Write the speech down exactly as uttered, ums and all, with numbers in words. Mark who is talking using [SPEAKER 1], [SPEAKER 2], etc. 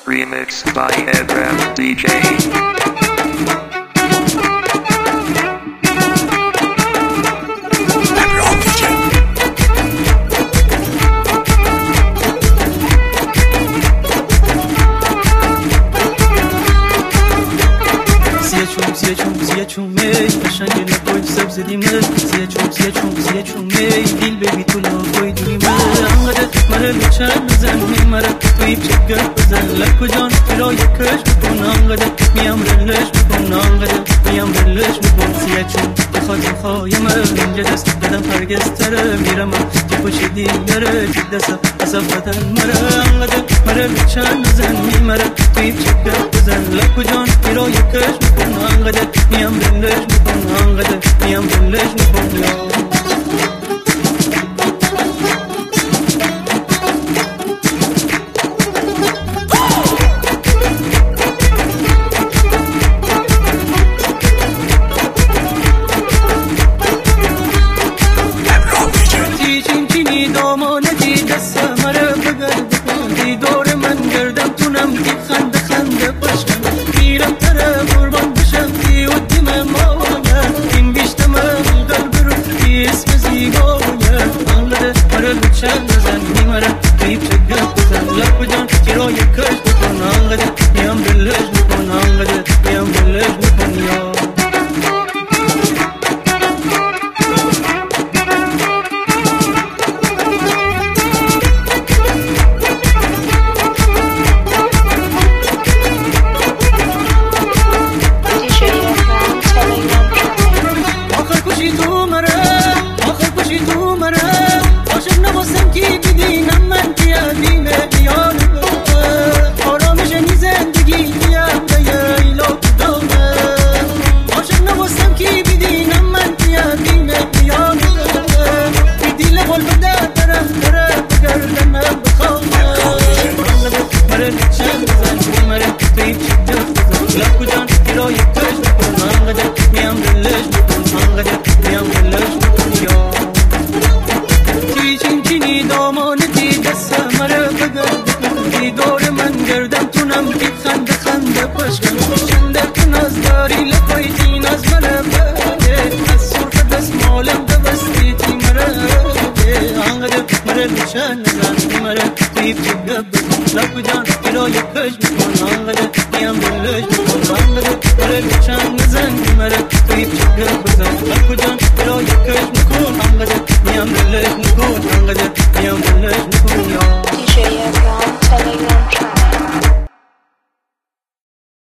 [SPEAKER 1] Remix by Edram D J.
[SPEAKER 2] چون می قشنگ لبای سبز دیمه سیه چون سیه چون سیه چون می دیل ببی تو لبای دیمه انقدر مره لچن بزن مره توی چگر بزن لکو جان برای کش بکن انقدر میم رلش بکن انقدر میم رلش بکن سیه چون بخاطر خواهیم اینجا دست بدم پرگز تره میرم تو خوشی دیگره جد دست اصف بدن مره انقدر مره لچن بزن مره توی چگر بزن لکو جان برای کش بکن انقدر میم رلش بکن انقدر میم رلش بکن یا
[SPEAKER 3] D J Edram, Telegram track.